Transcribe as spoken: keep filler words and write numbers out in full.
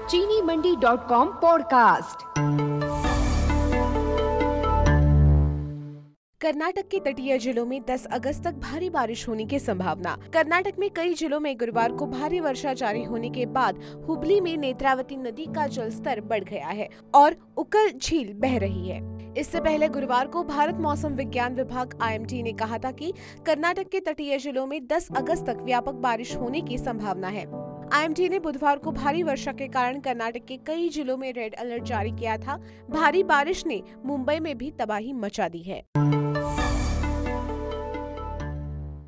चीनी Mandi dot com podcast. Karnataka के तटीय जिलों में दस अगस्त तक भारी बारिश होने की संभावना। कर्नाटक में कई जिलों में गुरुवार को भारी वर्षा जारी होने के बाद हुबली में नेत्रावती नदी का जलस्तर बढ़ गया है और उकल झील बह रही है। इससे पहले गुरुवार को भारत मौसम विज्ञान विभाग आई एम डी ने कहा था कि कर्नाटक के तटीय जिलों में दस अगस्त तक व्यापक बारिश होने की संभावना है। आई एम डी ने बुधवार को भारी वर्षा के कारण कर्नाटक के कई जिलों में रेड अलर्ट जारी किया था। भारी बारिश ने मुंबई में भी तबाही मचा दी है।